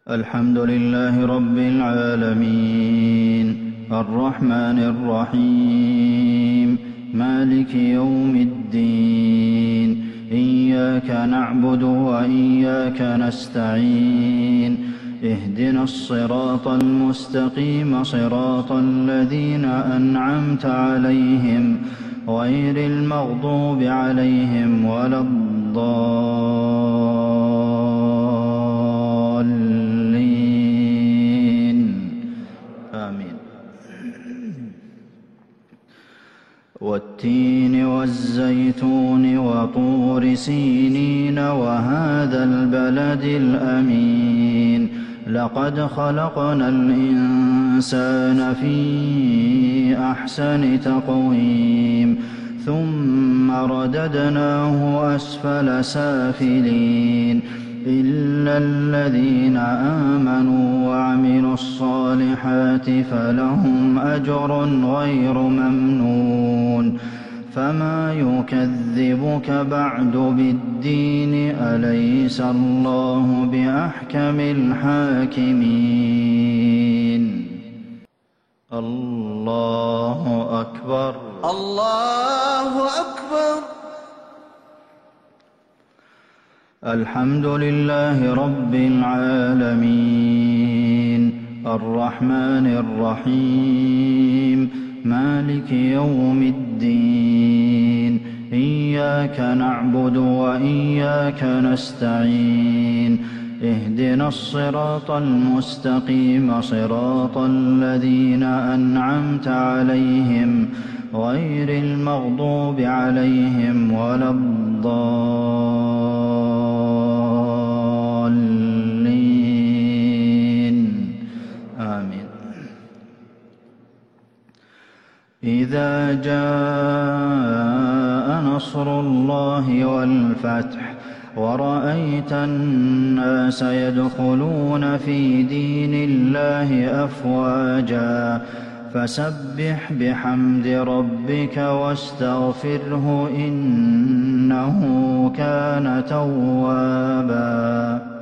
الحمد لله رب العالمين الرحمن الرحيم مالك يوم الدين إياك نعبد وإياك نستعين اهدنا الصراط المستقيم صراط الذين أنعمت عليهم غير المغضوب عليهم ولا الضالين آمين. والتين والزيتون وطور سينين وهذا البلد الأمين لقد خلقنا الإنسان في أحسن تقويم ثم رددناه أسفل سافلين إلا الذين آمنوا وعملوا الصالحات فلهم أجر غير ممنون فما يكذبك بعد بالدين أليس الله بأحكم الحاكمين. الله أكبر الله أكبر. الحمد لله رب العالمين الرحمن الرحيم مالك يوم الدين إياك نعبد وإياك نستعين اهدنا الصراط المستقيم صراط الذين أنعمت عليهم غير المغضوب عليهم ولا الضالين آمين. إذا جاء نصر الله والفتح ورأيت الناس يدخلون في دين الله أفواجا فسبح بحمد ربك واستغفره إنه كان توابا.